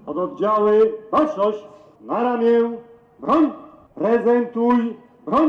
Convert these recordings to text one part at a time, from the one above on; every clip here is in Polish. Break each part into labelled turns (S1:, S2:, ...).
S1: Od oddziały baczność, na ramię, broń, prezentuj, broń.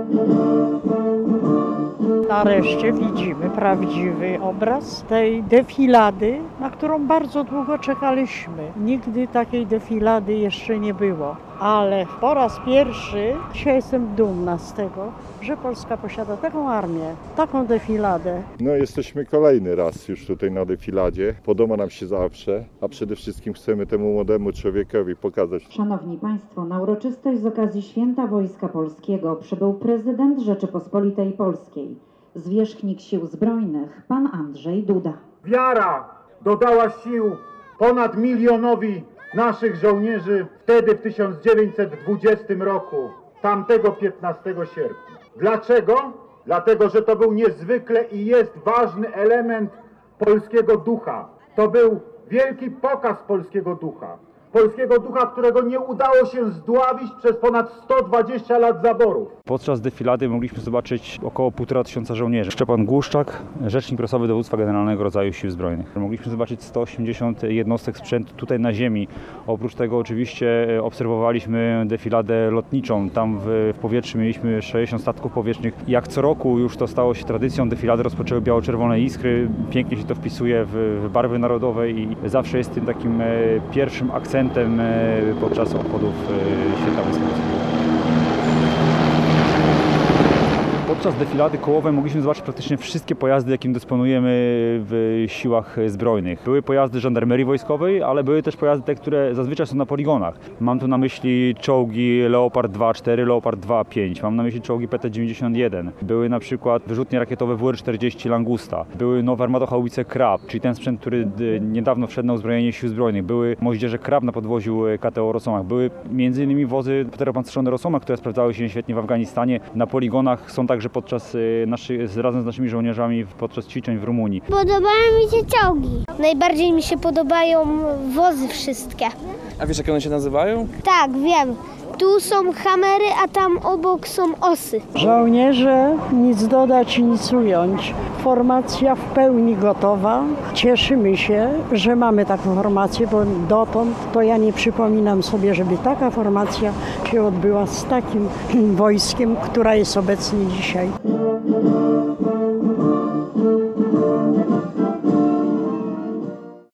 S2: Nareszcie widzimy prawdziwy obraz tej defilady, na którą bardzo długo czekaliśmy. Nigdy takiej defilady jeszcze nie było, ale po raz pierwszy dzisiaj jestem dumna z tego, że Polska posiada taką armię, taką defiladę.
S3: No, jesteśmy kolejny raz już tutaj na defiladzie. Podoba nam się zawsze, a przede wszystkim chcemy temu młodemu człowiekowi pokazać.
S4: Szanowni Państwo, na uroczystość z okazji Święta Wojska Polskiego przybył prezydent Rzeczypospolitej Polskiej, zwierzchnik Sił Zbrojnych, pan Andrzej Duda.
S1: Wiara dodała sił ponad milionowi naszych żołnierzy wtedy w 1920 roku, tamtego 15 sierpnia. Dlaczego? Dlatego, że to był niezwykle i jest ważny element polskiego ducha. To był wielki pokaz polskiego ducha. Polskiego ducha, którego nie udało się zdławić przez ponad 120 lat zaborów.
S5: Podczas defilady mogliśmy zobaczyć około 1500 żołnierzy. Szczepan Głuszczak, rzecznik prasowy Dowództwa Generalnego Rodzaju Sił Zbrojnych. Mogliśmy zobaczyć 180 jednostek sprzętu tutaj na ziemi. Oprócz tego oczywiście obserwowaliśmy defiladę lotniczą. Tam w powietrzu mieliśmy 60 statków powietrznych. Jak co roku już to stało się tradycją, defilady rozpoczęły biało-czerwone iskry. Pięknie się to wpisuje w barwy narodowe i zawsze jest tym takim pierwszym akcentem podczas obchodów Święta Wojska Polskiego. Podczas defilady kołowej mogliśmy zobaczyć praktycznie wszystkie pojazdy, jakim dysponujemy w siłach zbrojnych. Były pojazdy żandarmerii wojskowej, ale były też pojazdy te, które zazwyczaj są na poligonach. Mam tu na myśli czołgi Leopard 2A4, Leopard 2A5. Mam na myśli czołgi PT-91. Były na przykład wyrzutnie rakietowe WR-40 Langusta. Były nowe armatohaubice Krab, czyli ten sprzęt, który niedawno wszedł na uzbrojenie sił zbrojnych. Były moździerze Krab na podwoziu KTO Rosomach. Były m.in. wozy pancerzone Rosomach, które sprawdzały się świetnie w Afganistanie. Na poligonach są także razem z naszymi żołnierzami podczas ćwiczeń w Rumunii.
S6: Podobają mi się czołgi. Najbardziej mi się podobają wozy wszystkie.
S7: A wiesz, jak one się nazywają?
S6: Tak, wiem. Tu są hamery, a tam obok są osy.
S2: Żołnierze, nic dodać i nic ująć. Formacja w pełni gotowa. Cieszymy się, że mamy taką formację, bo dotąd to ja nie przypominam sobie, żeby taka formacja się odbyła z takim wojskiem, która jest obecnie dzisiaj.